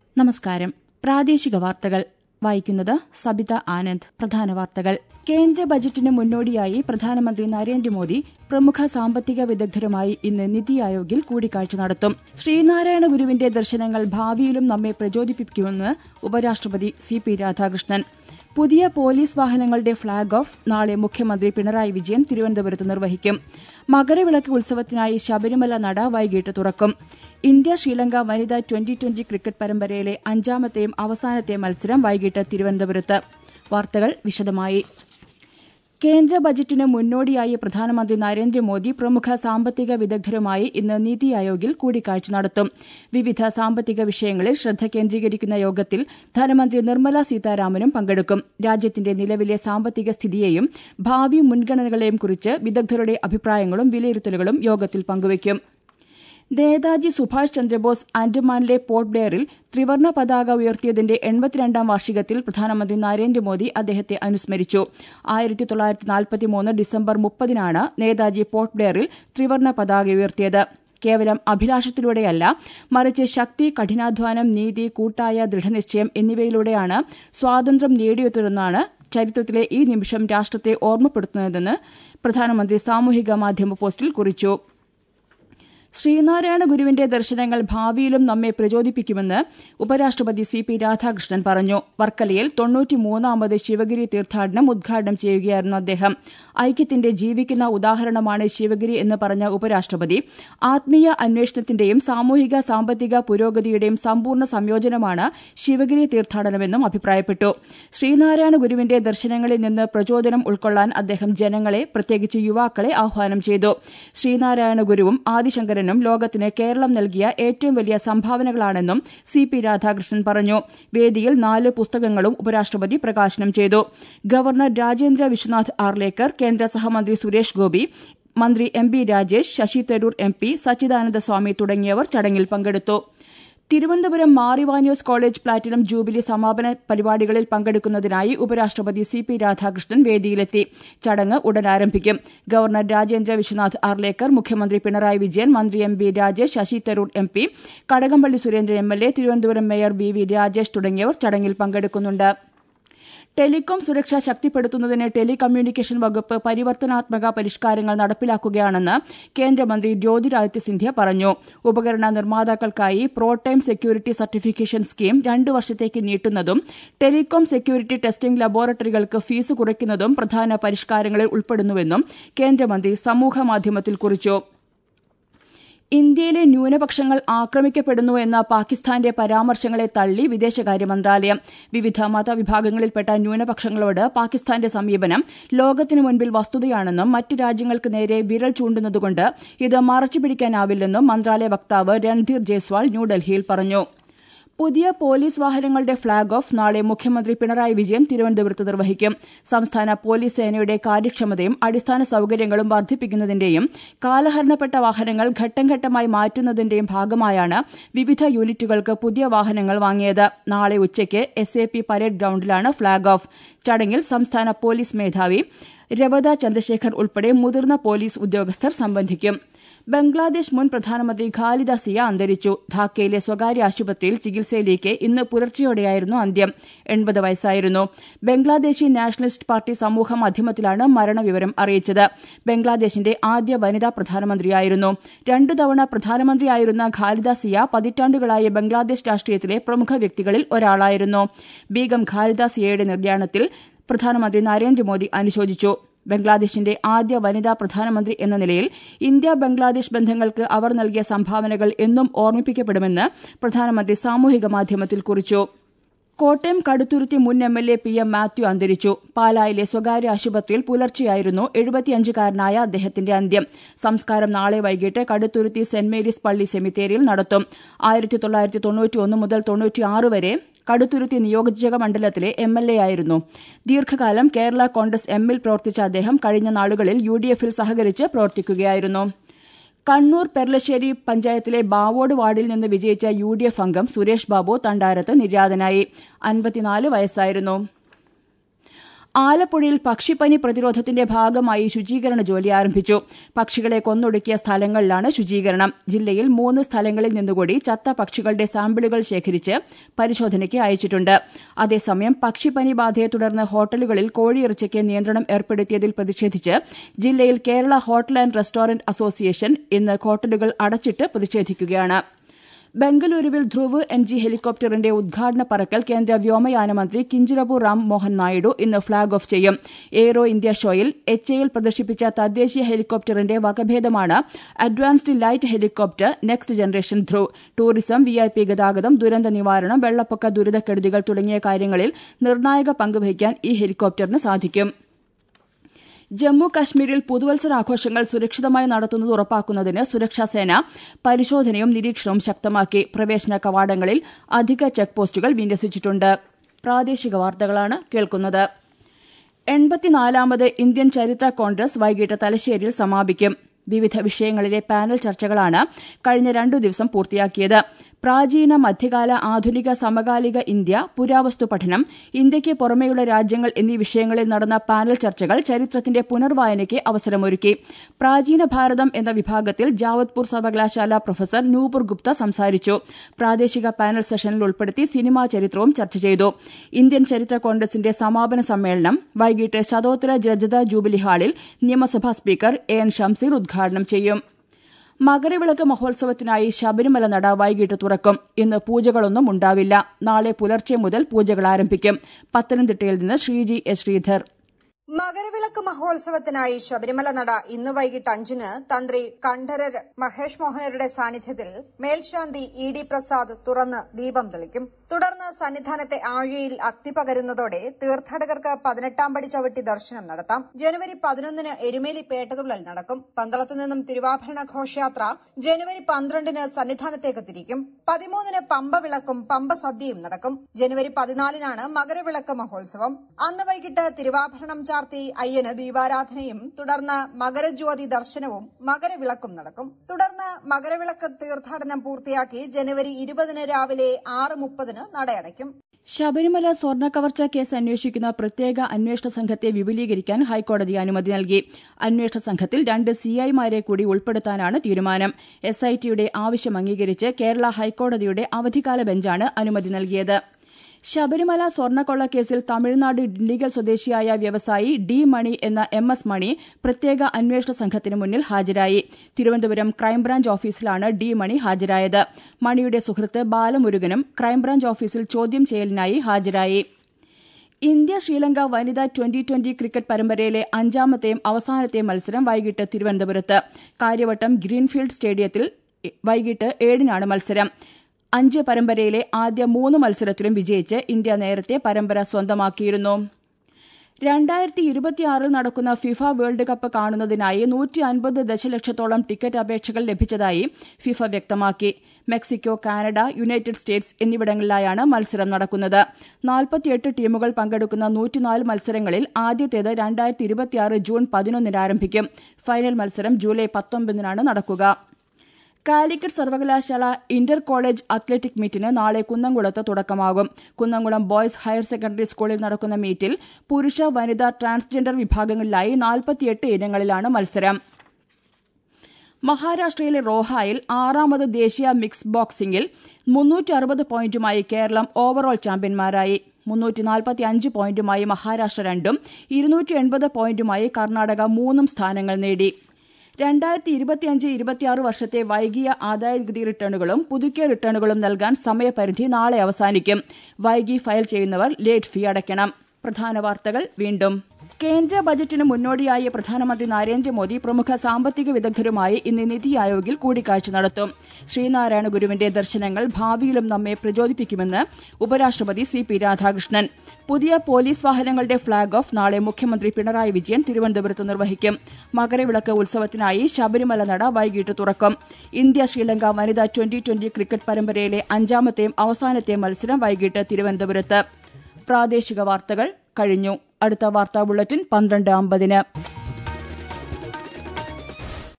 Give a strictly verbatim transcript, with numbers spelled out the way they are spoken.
നമസ്കാരം. പ്രാദേശിക വാർത്തകൾ വായിക്കുന്നത് സബിത ആനന്ദ്. പ്രധാന വാർത്തകൾ. കേന്ദ്ര ബജറ്റിന് മുന്നോടിയായി പ്രധാനമന്ത്രി നരേന്ദ്രമോദി പ്രമുഖ സാമ്പത്തിക വിദഗ്ധരുമായി ഇന്ന് നിതി ആയോഗിൽ കൂടിക്കാഴ്ച നടത്തും. ശ്രീനാരായണ ഗുരുവിന്റെ ദർശനങ്ങൾ ഭാവിയിലും നമ്മെ പ്രചോദിപ്പിക്കുമെന്ന് ഉപരാഷ്ട്രപതി സി പി രാധാകൃഷ്ണൻ. പുതിയ പോലീസ് വാഹനങ്ങളുടെ ഫ്ളാഗ് ഓഫ് നാളെ മുഖ്യമന്ത്രി പിണറായി വിജയൻ തിരുവനന്തപുരത്ത് നിർവഹിക്കും. മകരവിളക്ക് ഉത്സവത്തിനായി ശബരിമല നട വൈകിട്ട് തുറക്കും. ഇന്ത്യ ശ്രീലങ്ക വനിതാ ട്വന്റി ട്വന്റി ക്രിക്കറ്റ് പരമ്പരയിലെ അഞ്ചാമത്തെയും അവസാനത്തെയും മത്സരം വൈകിട്ട് തിരുവനന്തപുരത്ത്. വാർത്തകൾ വിശദമായി. കേന്ദ്ര ബജറ്റിന് മുന്നോടിയായി പ്രധാനമന്ത്രി നരേന്ദ്രമോദി പ്രമുഖ സാമ്പത്തിക വിദഗ്ധരുമായി ഇന്ന് നിതി ആയോഗിൽ കൂടിക്കാഴ്ച നടത്തും. വിവിധ സാമ്പത്തിക വിഷയങ്ങളിൽ ശ്രദ്ധ കേന്ദ്രീകരിക്കുന്ന യോഗത്തിൽ ധനമന്ത്രി നിർമ്മല സീതാരാമനും പങ്കെടുക്കും. രാജ്യത്തിന്റെ നിലവിലെ സാമ്പത്തിക സ്ഥിതിയെയും ഭാവി മുൻഗണനകളെയും കുറിച്ച് വിദഗ്ധരുടെ അഭിപ്രായങ്ങളും വിലയിരുത്തലുകളും യോഗത്തിൽ പങ്കുവയ്ക്കും. നേതാജി സുഭാഷ് ചന്ദ്രബോസ് ആൻഡമാനിലെ പോർട്ട് ബ്ലെയറിൽ ത്രിവർണ്ണ പതാക ഉയർത്തിയതിന്റെ എൺപത്തിരണ്ടാം വാർഷികത്തിൽ പ്രധാനമന്ത്രി നരേന്ദ്രമോദി അദ്ദേഹത്തെ അനുസ്മരിച്ചു. ആയിരത്തി തൊള്ളായിരത്തി നാൽപ്പത്തിമൂന്ന് ഡിസംബർ മുപ്പതിനാണ് നേതാജി പോർട്ട് ബ്ലെയറിൽ ത്രിവർണ്ണ പതാക ഉയർത്തിയത്. കേവലം അഭിലാഷത്തിലൂടെയല്ല, മറിച്ച് ശക്തി, കഠിനാധ്വാനം, നീതി, കൂട്ടായ ദൃഢനിശ്ചയം എന്നിവയിലൂടെയാണ് സ്വാതന്ത്ര്യം നേടിയെടുത്തതെന്നാണ് ചരിത്രത്തിലെ ഈ നിമിഷം രാഷ്ട്രത്തെ ഓർമ്മപ്പെടുത്തുന്നതെന്ന് പ്രധാനമന്ത്രി സാമൂഹിക മാധ്യമ പോസ്റ്റിൽ കുറിച്ചു. ശ്രീനാരായണ ഗുരുവിന്റെ ദർശനങ്ങൾ ഭാവിയിലും നമ്മെ പ്രചോദിപ്പിക്കുമെന്ന് ഉപരാഷ്ട്രപതി സി പി രാധാകൃഷ്ണൻ പറഞ്ഞു. വർക്കലയിൽ തൊണ്ണൂറ്റിമൂന്നാമത് ശിവഗിരി തീർത്ഥാടനം ഉദ്ഘാടനം ചെയ്യുകയായിരുന്നു അദ്ദേഹം. ഐക്യത്തിന്റെ ജീവിക്കുന്ന ഉദാഹരണമാണ് ശിവഗിരി എന്ന് പറഞ്ഞ ഉപരാഷ്ട്രപതി ആത്മീയ അന്വേഷണത്തിന്റെയും സാമൂഹിക സാമ്പത്തിക പുരോഗതിയുടെയും സമ്പൂർണ്ണ സംയോജനമാണ് ശിവഗിരി തീർത്ഥാടനമെന്നും അഭിപ്രായപ്പെട്ടു. ശ്രീനാരായണ ഗുരുവിന്റെ ദർശനങ്ങളിൽ നിന്ന് പ്രചോദനം ഉൾക്കൊള്ളാൻ അദ്ദേഹം ജനങ്ങളെ, പ്രത്യേകിച്ച് യുവാക്കളെ ആഹ്വാനം ചെയ്തു. ശ്രീനാരായണ ഗുരുവും ആദിശങ്കരൻ ലോകത്തിന് കേരളം നൽകിയ ഏറ്റവും വലിയ സംഭാവനകളാണെന്നും സി പി രാധാകൃഷ്ണൻ പറഞ്ഞു. വേദിയിൽ നാല് പുസ്തകങ്ങളും ഉപരാഷ്ട്രപതി പ്രകാശനം ചെയ്തു. ഗവർണർ രാജേന്ദ്ര വിശ്വനാഥ് ആർലേക്കർ, കേന്ദ്ര സഹമന്ത്രി സുരേഷ് ഗോപി, മന്ത്രി M B Rajesh, Shashi Tharoor M P, Sachidananda Swami തുടങ്ങിയവർ ചടങ്ങിൽ പങ്കെടുത്തു. Thiruvananthapuram Mar Ivanios college platinum jubilee സമാപന പരിപാടികളിൽ പങ്കെടുക്കുന്നതിനായി ഉപരാഷ്ട്രപതി സി പി രാധാകൃഷ്ണൻ വേദിയിലെത്തി. ചടങ്ങ് ഉടൻ ആരംഭിക്കും. ഗവർണർ രാജേന്ദ്ര വിശ്വനാഥ് ആർലേക്കർ, മുഖ്യമന്ത്രി പിണറായി വിജയൻ, മന്ത്രി M B Rajesh, Shashi Tharoor M P, Kadakampally Surendran M L A, Thiruvananthapuram mayor V V Rajesh തുടങ്ങിയവർ ചടങ്ങിൽ പങ്കെടുക്കുന്നുണ്ട്. ടെലികോം സുരക്ഷ ശക്തിപ്പെടുത്തുന്നതിന് ടെലികമ്മ്യൂണിക്കേഷൻ വകുപ്പ് പരിവർത്തനാത്മക പരിഷ്കാരങ്ങൾ നടപ്പിലാക്കുകയാണെന്ന് കേന്ദ്രമന്ത്രി ജ്യോതിരാദിത്യ സിന്ധ്യ പറഞ്ഞു. ഉപകരണ നിർമ്മാതാക്കൾക്കായി പ്രോടൈം സെക്യൂരിറ്റി സർട്ടിഫിക്കേഷൻ സ്കീം രണ്ടു വർഷത്തേക്ക് നീട്ടുന്നതും ടെലികോം സെക്യൂരിറ്റി ടെസ്റ്റിംഗ് ലബോറട്ടറികൾക്ക് ഫീസ് കുറയ്ക്കുന്നതും പ്രധാന പരിഷ്കാരങ്ങളിൽ ഉൾപ്പെടുന്നുവെന്നും കേന്ദ്രമന്ത്രി സമൂഹമാധ്യമത്തിൽ കുറിച്ചു. ഇന്ത്യയിലെ ന്യൂനപക്ഷങ്ങൾ ആക്രമിക്കപ്പെടുന്നുവെന്ന പാകിസ്ഥാന്റെ പരാമർശങ്ങളെ തള്ളി വിദേശകാര്യ മന്ത്രാലയം. വിവിധ മതവിഭാഗങ്ങളിൽപ്പെട്ട ന്യൂനപക്ഷങ്ങളോട് പാകിസ്ഥാന്റെ സമീപനം ലോകത്തിനു മുൻപിൽ വസ്തുതയാണെന്നും മറ്റ് രാജ്യങ്ങൾക്ക് നേരെ വിരൽ ചൂണ്ടുന്നതുകൊണ്ട് ഇത് മറച്ചുപിടിക്കാനാവില്ലെന്നും മന്ത്രാലയ വക്താവ് രൺധീർ ജയ്സ്വാൾ ന്യൂഡൽഹിയിൽ പറഞ്ഞു. പുതിയ പോലീസ് വാഹനങ്ങളുടെ ഫ്ളാഗ് ഓഫ് നാളെ മുഖ്യമന്ത്രി പിണറായി വിജയൻ തിരുവനന്തപുരത്ത് നിർവഹിക്കും. സംസ്ഥാന പോലീസ് സേനയുടെ കാര്യക്ഷമതയും അടിസ്ഥാന സൌകര്യങ്ങളും വർദ്ധിപ്പിക്കുന്നതിന്റെയും കാലഹരണപ്പെട്ട വാഹനങ്ങൾ ഘട്ടംഘട്ടമായി മാറ്റുന്നതിന്റെയും ഭാഗമായാണ് വിവിധ യൂണിറ്റുകൾക്ക് പുതിയ വാഹനങ്ങൾ വാങ്ങിയത്. നാളെ ഉച്ചയ്ക്ക് എസ് എ പി പരേഡ് ഗ്രൌണ്ടിലാണ് ഫ്ളാഗ് ഓഫ്. ചടങ്ങിൽ സംസ്ഥാന പോലീസ് മേധാവി രവത ചന്ദ്രശേഖർ ഉൾപ്പെടെ മുതിർന്ന പോലീസ് ഉദ്യോഗസ്ഥർ സംബന്ധിക്കും. ബംഗ്ലാദേശ് മുൻ പ്രധാനമന്ത്രി ഖാലിദ സിയ അന്തരിച്ചു. ധാക്കയിലെ സ്വകാര്യ ആശുപത്രിയിൽ ചികിത്സയിലേക്ക് ഇന്ന് പുലർച്ചെയോടെയായിരുന്നു അന്ത്യം. എൺപത് വയസ്സായിരുന്നു. ബംഗ്ലാദേശി നാഷണലിസ്റ്റ് പാർട്ടി സമൂഹ മാധ്യമത്തിലാണ് മരണവിവരം അറിയിച്ചത്. ബംഗ്ലാദേശിന്റെ ആദ്യ വനിതാ പ്രധാനമന്ത്രിയായിരുന്നു. രണ്ടു തവണ പ്രധാനമന്ത്രിയായിരുന്ന ഖാലിദ സിയ പതിറ്റാണ്ടുകളായി ബംഗ്ലാദേശ് രാഷ്ട്രീയത്തിലെ പ്രമുഖ വ്യക്തികളിൽ ഒരാളായിരുന്നു. ബീഗം ഖാലിദ സിയയുടെ നിര്യാണത്തിൽ പ്രധാനമന്ത്രി നരേന്ദ്രമോദി അനുശോചിച്ചു. ബംഗ്ലാദേശിന്റെ ആദ്യ വനിതാ പ്രധാനമന്ത്രി എന്ന നിലയിൽ ഇന്ത്യ ബംഗ്ലാദേശ് ബന്ധങ്ങൾക്ക് അവർ നൽകിയ സംഭാവനകൾ എന്നും ഓർമ്മിപ്പിക്കപ്പെടുമെന്ന് പ്രധാനമന്ത്രി സാമൂഹിക മാധ്യമത്തിൽ കുറിച്ചു. കോട്ടയം കടുത്തുരുത്തി മുൻ M L A P M Mathew അന്തരിച്ചു. പാലായിലെ സ്വകാര്യ ആശുപത്രിയിൽ പുലർച്ചെയായിരുന്നു എഴുപത്തിയഞ്ചുകാരനായ അദ്ദേഹത്തിന്റെ അന്ത്യം. സംസ്കാരം നാളെ വൈകിട്ട് കടുത്തുരുത്തി സെന്റ് മേരീസ് പള്ളി സെമിത്തേരിയിൽ നടത്തും. ആയിരത്തി തൊള്ളായിരത്തി തൊണ്ണൂറ്റിയൊന്ന് മുതൽ തൊണ്ണൂറ്റിയാറ് വരെ കടുത്തുരുത്തി നിയോജക മണ്ഡലത്തിലെ എം എൽ എ ആയിരുന്നു. ദീർഘകാലം കേരള കോൺഗ്രസ് എമ്മിൽ പ്രവർത്തിച്ച അദ്ദേഹം കഴിഞ്ഞ നാളുകളിൽ യു ഡി എഫിൽ സഹകരിച്ച് പ്രവർത്തിക്കുകയായിരുന്നു. കണ്ണൂർ പെർലശ്ശേരി പഞ്ചായത്തിലെ ബാവോട് വാർഡിൽ നിന്ന് വിജയിച്ച യു ഡി എഫ് അംഗം സുരേഷ് ബാബു തണ്ടാരത്ത് നിര്യാതനായി. അൻപത്തിനാല് വയസ്സായിരുന്നു. ആലപ്പുഴയിൽ പക്ഷിപ്പനി പ്രതിരോധത്തിന്റെ ഭാഗമായി ശുചീകരണ ജോലി ആരംഭിച്ചു. പക്ഷികളെ കൊന്നൊടുക്കിയ സ്ഥലങ്ങളിലാണ് ശുചീകരണം. ജില്ലയിൽ മൂന്ന് സ്ഥലങ്ങളിൽ നിന്നുകൂടി ചത്ത പക്ഷികളുടെ സാമ്പിളുകൾ ശേഖരിച്ച് പരിശോധനയ്ക്ക് അയച്ചിട്ടുണ്ട്. അതേസമയം പക്ഷിപ്പനി ബാധയെ തുടർന്ന് ഹോട്ടലുകളിൽ കോഴിയിറച്ചിക്ക് നിയന്ത്രണം ഏർപ്പെടുത്തിയതിൽ പ്രതിഷേധിച്ച് ജില്ലയിൽ Kerala hotel and restaurant association ഇന്ന് ഹോട്ടലുകൾ അടച്ചിട്ട് പ്രതിഷേധിക്കുകയാണ്. ബംഗളൂരുവിൽ ധ്രുവ് എൻ ജി ഹെലികോപ്റ്ററിന്റെ ഉദ്ഘാടന പറക്കൽ കേന്ദ്ര വ്യോമയാന മന്ത്രി കിഞ്ചിറബു റാം മോഹൻ നായിഡു ഇന്ന് ഫ്ളാഗ് ഓഫ് ചെയ്യും. എയ്റോ ഇന്ത്യ ഷോയിൽ എച്ച് എയിൽ പ്രദർശിപ്പിച്ച തദ്ദേശീയ ഹെലികോപ്റ്ററിന്റെ വകഭേദമാണ് advanced light helicopter next generation Dhruv. Tourism, V I P ഗതാഗതം, ദുരന്ത നിവാരണം, വെള്ളപ്പൊക്ക ദുരിതക്കെടുതികൾ തുടങ്ങിയ കാര്യങ്ങളിൽ നിർണായക പങ്കുവഹിക്കാൻ ഈ ഹെലികോപ്റ്ററിന് സാധിക്കും. ജമ്മു കശ്മീരിൽ പുതുവത്സരാഘോഷങ്ങൾ സുരക്ഷിതമായി നടത്തുന്നത് ഉറപ്പാക്കുന്നതിന് സുരക്ഷാസേന പരിശോധനയും നിരീക്ഷണവും ശക്തമാക്കി. പ്രവേശന കവാടങ്ങളിൽ അധിക ചെക്ക് പോസ്റ്റുകൾ വിന്യസിച്ചിട്ടുണ്ട്. പ്രാദേശിക വാർത്തകളാണ് കേൾക്കുന്നത്. എൺപത്തിനാലാമത് ഇന്ത്യൻ ചരിത്ര കോൺഗ്രസ് വൈകിട്ട് തലശ്ശേരിയിൽ സമാപിക്കും. വിവിധ വിഷയങ്ങളിലെ പാനൽ ചർച്ചകളാണ് കഴിഞ്ഞ രണ്ടു ദിവസം പൂർത്തിയാക്കിയത്. പ്രാചീന, മധ്യകാല, ആധുനിക, സമകാലിക ഇന്ത്യ, പുരാവസ്തു പഠനം, ഇന്ത്യയ്ക്ക് പുറമെയുള്ള രാജ്യങ്ങൾ എന്നീ വിഷയങ്ങളിൽ നടന്ന പാനൽ ചർച്ചകൾ ചരിത്രത്തിന്റെ പുനർവായനയ്ക്ക് അവസരമൊരുക്കി. പ്രാചീന ഭാരതം എന്ന വിഭാഗത്തിൽ ജാവത്പൂർ സർവകലാശാല പ്രൊഫസർ നൂപുർ ഗുപ്ത സംസാരിച്ചു. പ്രാദേശിക പാനൽ സെഷനിൽ ഉൾപ്പെടുത്തി സിനിമാ ചരിത്രവും ചർച്ച ചെയ്തു. ഇന്ത്യൻ ചരിത്ര കോൺഗ്രസിന്റെ സമാപന സമ്മേളനം വൈകിട്ട് ശതോത്തര രജത ജൂബിലി ഹാളിൽ നിയമസഭാ സ്പീക്കർ എ എൻ ഷംസീർ ഉദ്ഘാടനം ചെയ്യും. മകരവിളക്ക് മഹോത്സവത്തിനായി ശബരിമല നട വൈകിട്ട് തുറക്കും. ഇന്ന് പൂജകളൊന്നും ഉണ്ടാവില്ല. നാളെ പുലർച്ചെ മുതൽ പൂജകൾ ആരംഭിക്കും. പത്തനംതിട്ടയിൽ നിന്ന് ശ്രീജി എസ് ശ്രീധർ. മകരവിളക്ക് മഹോത്സവത്തിനായി ശബരിമല നട ഇന്ന് വൈകിട്ട് അഞ്ചിന് തന്ത്രി കണ്ഠരർ മഹേഷ് മോഹനരുടെ സാന്നിധ്യത്തിൽ മേൽശാന്തി ഇ ഡി പ്രസാദ് തുറന്ന് ദീപം തെളിക്കും. തുടർന്ന് സന്നിധാനത്തെ ആഴിയിൽ അഗ്നി പകരുന്നതോടെ തീർത്ഥാടകർക്ക് പതിനെട്ടാം പടി ചവിട്ടി ദർശനം നടത്താം. ജനുവരി പതിനൊന്നിന് എരുമേലി പേട്ടതുള്ളൽ നടക്കും. പന്തളത്തു നിന്നും തിരുവാഭരണ ഘോഷയാത്ര ജനുവരി പന്ത്രണ്ടിന് സന്നിധാനത്തേക്ക് തിരിക്കും. പതിമൂന്നിന് പമ്പ വിളക്കും പമ്പ സദ്യയും നടക്കും. ജനുവരി പതിനാലിനാണ് മകരവിളക്ക് മഹോത്സവം. അന്ന് വൈകിട്ട് തിരുവാഭരണം ചാർത്തി അയ്യന് ദീപാരാധനയും തുടർന്ന് മകരജ്യോതി ദർശനവും മകരവിളക്കും നടക്കും. തുടർന്ന് മകരവിളക്ക് തീർത്ഥാടനം പൂർത്തിയാക്കി ജനുവരി ഇരുപതിന് രാവിലെ ആറ് മുപ്പതിന് നടയടയ്ക്കും. ശബരിമല സ്വർണ്ണക്കവർച്ച കേസ് അന്വേഷിക്കുന്ന പ്രത്യേക അന്വേഷണ സംഘത്തെ വിപുലീകരിക്കാൻ ഹൈക്കോടതി അനുമതി നൽകി. അന്വേഷണ സംഘത്തിൽ രണ്ട് സിഐമാരെ കൂടി ഉൾപ്പെടുത്താനാണ് തീരുമാനം. എസ് ഐ ടിയുടെ ആവശ്യം അംഗീകരിച്ച് കേരള ഹൈക്കോടതിയുടെ അവധിക്കാല ബെഞ്ചാണ് അനുമതി നൽകിയത്. ശബരിമല സ്വർണ്ണക്കൊള്ളക്കേസിൽ തമിഴ്നാട് ഡിണ്ടിഗൽ സ്വദേശിയായ വ്യവസായി ഡി മണി എന്ന എം എസ് മണി പ്രത്യേക അന്വേഷണ സംഘത്തിന് മുന്നിൽ ഹാജരായി. തിരുവനന്തപുരം ക്രൈംബ്രാഞ്ച് ഓഫീസിലാണ് ഡി മണി ഹാജരായത്. മണിയുടെ സുഹൃത്ത് ബാലമുരുകനും ക്രൈംബ്രാഞ്ച് ഓഫീസിൽ ചോദ്യം ചെയ്യലിനായി ഹാജരായി. ഇന്ത്യ ശ്രീലങ്ക വനിതാ ട്വന്റി ട്വന്റി ക്രിക്കറ്റ് പരമ്പരയിലെ അഞ്ചാമത്തെയും അവസാനത്തെയും മത്സരം വൈകിട്ട് തിരുവനന്തപുരത്ത് കാര്യവട്ടം ഗ്രീൻഫീൽഡ് സ്റ്റേഡിയത്തിൽ വൈകിട്ട് ഏഴിനാണ് മത്സരം. അഞ്ച് പരമ്പരയിലെ ആദ്യ മൂന്ന് മത്സരത്തിലും വിജയിച്ച് ഇന്ത്യ നേരത്തെ പരമ്പര സ്വന്തമാക്കിയിരുന്നു. രണ്ടായിരത്തി ഇരുപത്തിയാറിൽ നടക്കുന്ന ഫിഫ വേൾഡ് കപ്പ് കാണുന്നതിനായി നൂറ്റി അൻപത് ദശലക്ഷത്തോളം ടിക്കറ്റ് അപേക്ഷകൾ ലഭിച്ചതായി ഫിഫ വ്യക്തമാക്കി. മെക്സിക്കോ, കാനഡ, യുണൈറ്റഡ് സ്റ്റേറ്റ്സ് എന്നിവിടങ്ങളിലായാണ് മത്സരം നടക്കുന്നത്. നാൽപ്പത്തിയെട്ട് ടീമുകൾ പങ്കെടുക്കുന്ന നൂറ്റിനാല് മത്സരങ്ങളിൽ ആദ്യത്തേത് രണ്ടായിരത്തി ഇരുപത്തിയാറ് ജൂൺ പതിനൊന്നിന് ആരംഭിക്കും. ഫൈനൽ മത്സരം ജൂലൈ പത്തൊമ്പതിനാണ് നടക്കുക. കാലിക്കറ്റ് സർവകലാശാല ഇന്റർ കോളേജ് അത്ലറ്റിക് മീറ്റിന് നാളെ കുന്നംകുളത്ത് തുടക്കമാകും. കുന്നംകുളം ബോയ്സ് ഹയർ സെക്കൻഡറി സ്കൂളിൽ നടക്കുന്ന മീറ്റിൽ പുരുഷ, വനിതാ, ട്രാൻസ്ജെൻഡർ വിഭാഗങ്ങളിലായി നാൽപ്പത്തിയെട്ട് ഇനങ്ങളിലാണ് മത്സരം. മഹാരാഷ്ട്രയിലെ റോഹായിൽ ആറാമത് ദേശീയ മിക്സ് ബോക്സിംഗിൽ മുന്നൂറ്റി അറുപത് പോയിന്റുമായി കേരളം ഓവറോൾ ചാമ്പ്യന്മാരായി. മുന്നൂറ്റി നാൽപ്പത്തി അഞ്ച് പോയിന്റുമായി മഹാരാഷ്ട്ര രണ്ടും ഇരുന്നൂറ്റി എൺപത് പോയിന്റുമായി കർണാടക മൂന്നും സ്ഥാനങ്ങൾ നേടി. രണ്ടായിരത്തി ഇരുപത്തിയഞ്ച് ഇരുപത്തിയാറ് വർഷത്തെ വൈകിയ ആദായനികുതി റിട്ടേണുകളും പുതുക്കിയ റിട്ടേണുകളും നൽകാൻ സമയപരിധി നാളെ അവസാനിക്കും. വൈകി ഫയൽ ചെയ്യുന്നവർ ലേറ്റ് ഫീ അടയ്ക്കണം. പ്രധാന വാർത്തകൾ വീണ്ടും. കേന്ദ്ര ബജറ്റിന് മുന്നോടിയായി പ്രധാനമന്ത്രി നരേന്ദ്രമോദി പ്രമുഖ സാമ്പത്തിക വിദഗ്ധരുമായി ഇന്ന് നിതി ആയോഗിൽ കൂടിക്കാഴ്ച നടത്തും. ശ്രീനാരായണ ഗുരുവിന്റെ ദർശനങ്ങൾ ഭാവിയിലും നമ്മെ പ്രചോദിപ്പിക്കുമെന്ന് ഉപരാഷ്ട്രപതി സി പി രാധാകൃഷ്ണൻ. പുതിയ പോലീസ് വാഹനങ്ങളുടെ ഫ്ളാഗ് ഓഫ് നാളെ മുഖ്യമന്ത്രി പിണറായി വിജയൻ തിരുവനന്തപുരത്ത് നിർവഹിക്കും. മകരവിളക്ക് ഉത്സവത്തിനായി ശബരിമല നട വൈകിട്ട് തുറക്കും. ഇന്ത്യ ശ്രീലങ്ക വനിതാ ട്വന്റി ട്വന്റി ക്രിക്കറ്റ് പരമ്പരയിലെ അഞ്ചാമത്തെയും അവസാനത്തെയും മത്സരം വൈകിട്ട് തിരുവനന്തപുരത്ത്. പ്രാദേശിക വാർത്തകൾ കഴിഞ്ഞു. അടുത്ത വാർത്താ ബുള്ളറ്റിൻ പന്ത്രണ്ട് അമ്പതിന്.